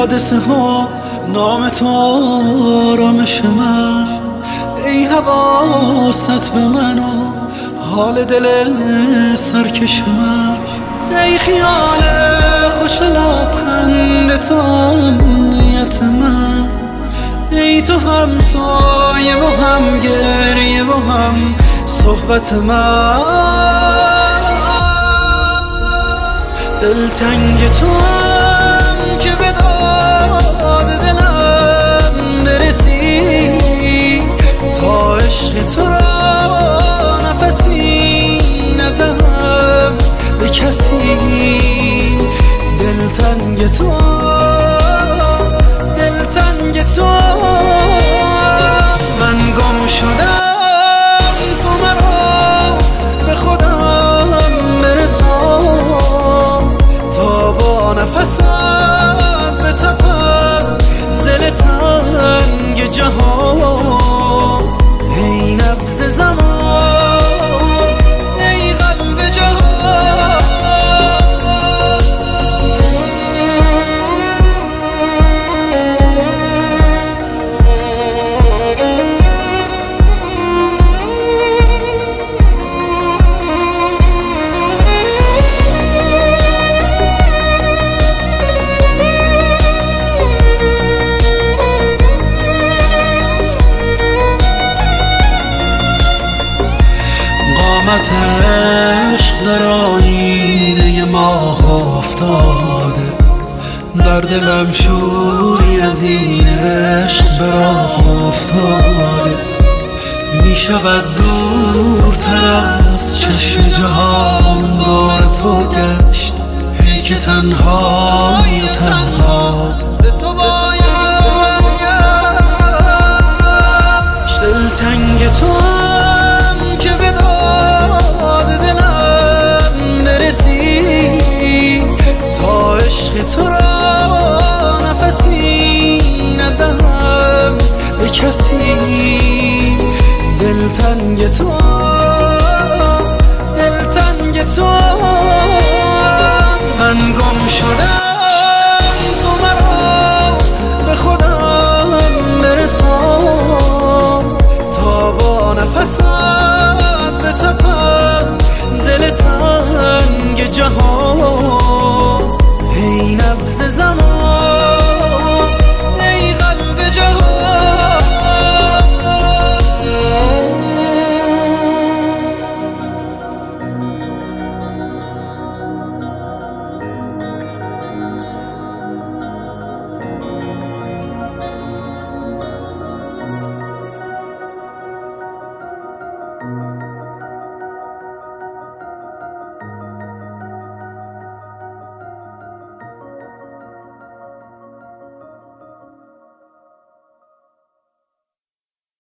حادثه ها نام تو آرامش من، ای حواست به من و حال دل سرکش من، ای خیال خوش لبخند تو امنیت من، ای تو همسایه و هم گریه و هم صحبت من. دلتنگ تو هم که به داد دلم برسی، تا عشق تو را نفسی ندهم به کسی. دلتنگ تو من گم شدم، تو مرا به خودم برسان، تا با نفست بتپم دل تنگ جهان. ای نبض زمان، ای قلب جهان. قامت عشق در آینه ماه افتاده، در دلم شوری از این عشق به راه افتاده. می شود دورتر از چشم جهان دور تو گشت، ای که تنهایی و تنها به تو باید گشت. دلتنگ تو هم که به داد دلم برسی، تا عشق تو را نفسی ندهم به کسی. دلتنگ تو